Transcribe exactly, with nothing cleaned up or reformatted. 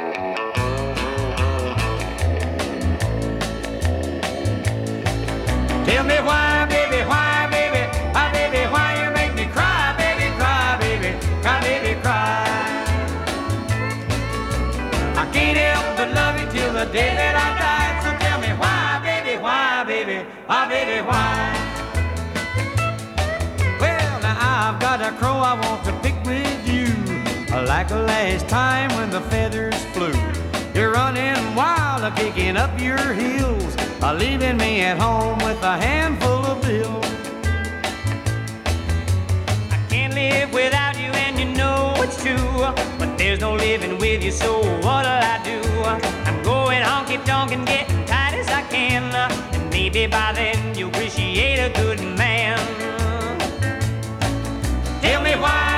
Tell me why, baby, why, baby, why, baby, why you make me cry, baby, cry, baby, cry, baby, cry. I can't help but love you till the day that I die. So tell me why, baby, why, baby, why, baby, why. Well, now I've got a crow I want to pick with you, like the last time when the feathers flew. You're running wild, kicking up your heels, leaving me at home with a handful of bills. I can't live without you and you know it's true, but there's no living with you, so what'll I do? I'm going honky-tonk and getting tight as I can, and maybe by then you'll appreciate a good man. Tell me why,